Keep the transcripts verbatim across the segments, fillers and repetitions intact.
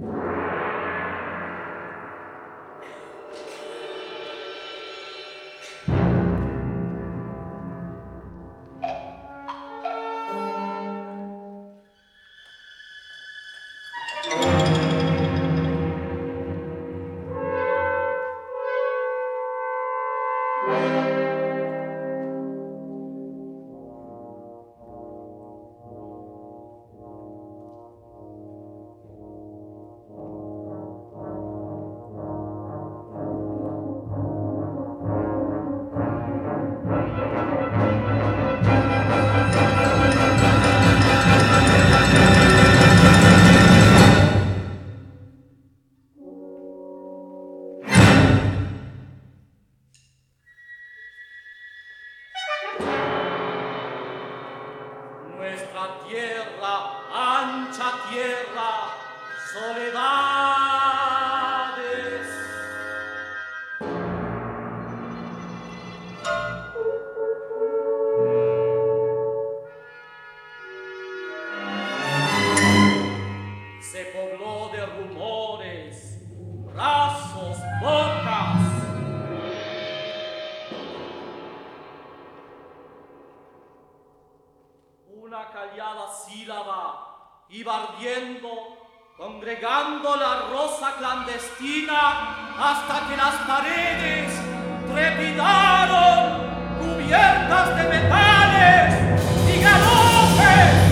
congregando la rosa clandestina hasta que las paredes trepidaron cubiertas de metales y galopes.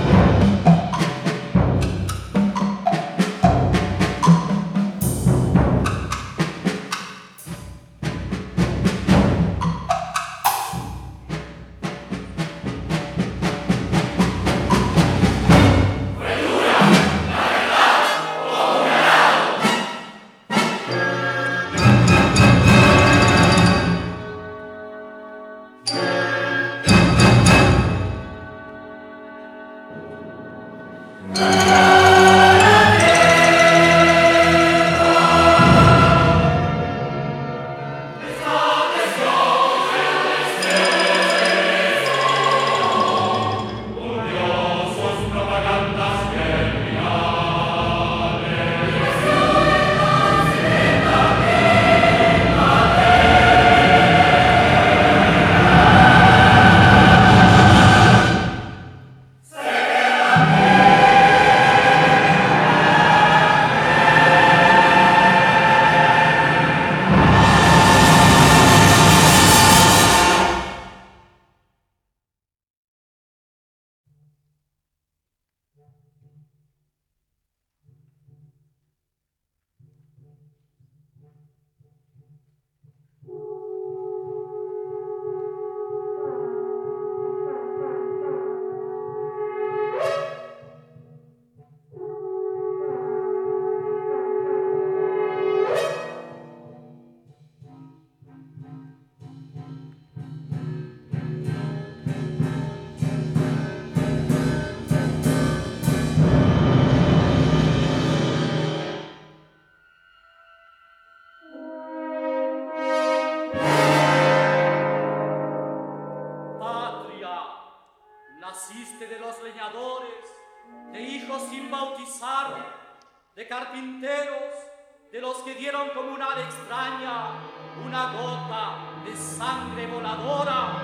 Naciste de los leñadores, de hijos sin bautizar, de carpinteros, de los que dieron como una ave extraña una gota de sangre voladora.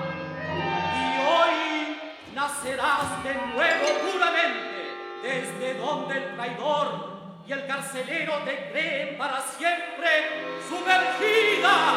Y hoy nacerás de nuevo puramente, desde donde el traidor y el carcelero te creen para siempre sumergida.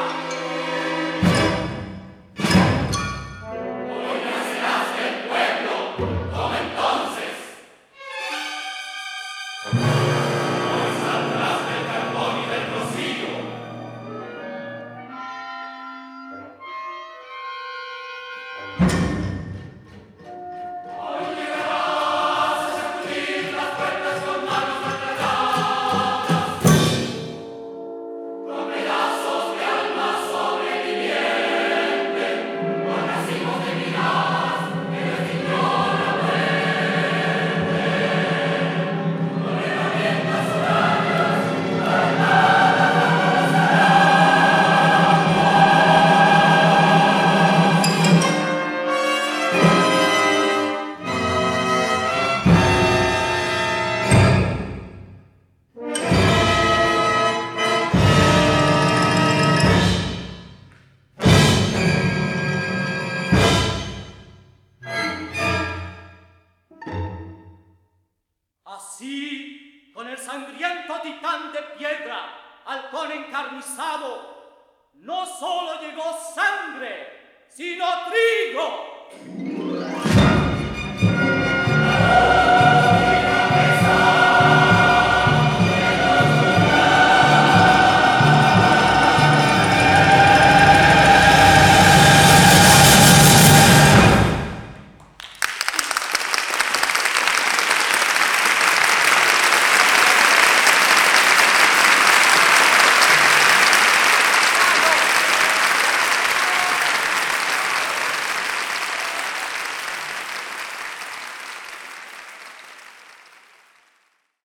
Con pedazos de alma sobreviviente. con el sangriento titán de piedra, halcón encarnizado, no solo llegó sangre, sino trigo.